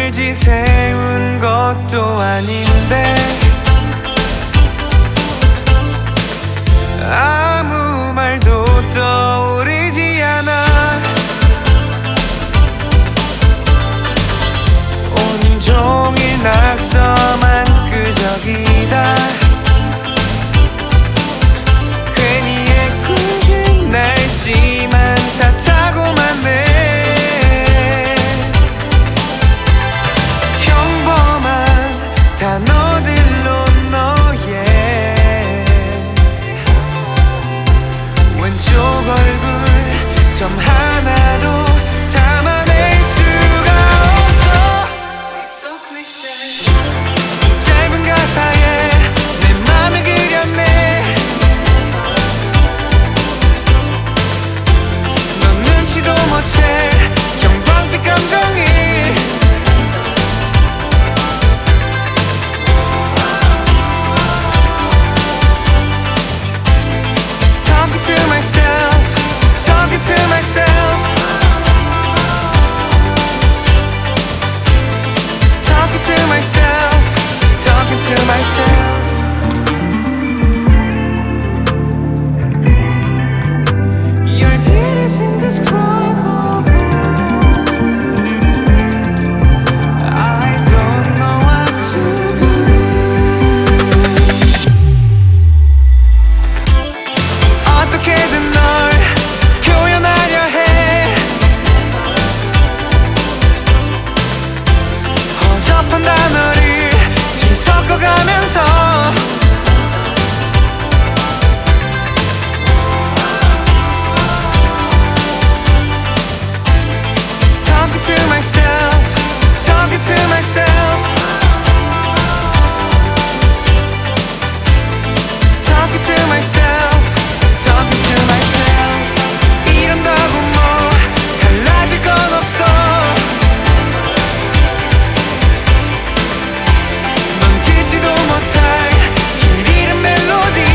알지 세운 것도 아닌데 아무 말도 떠오르지 않아. 온종일 낙서만 끄적이다. 괜히 애꿎은 날씨만 탓하고만 해. 평범한 단어들로 너의 왼쪽 얼굴 점 하나도 담아낼 수가 없어. It's so cliche. 짧은 가사에 내 맘을 그렸네. 넌 눈치도 못 채 형광빛 감정이 Talking to myself, talking to myself, talking to myself, talking to myself. Your beauty's indescribable. I don't know what to do. 어떻게든 널 표현하려 해. 허접한 단어를 뒤섞어가면서 Talking to myself, talking to myself, talking to myself, talking to myself. 이런다고 뭐 달라질 건 없어. 넌 듣지도 못할 길 잃은 멜로디.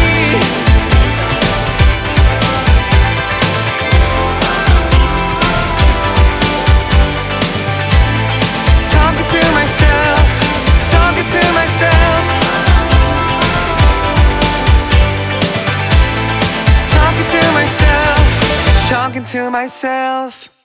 Talking to myself, talking to myself, talking to myself, talking to myself.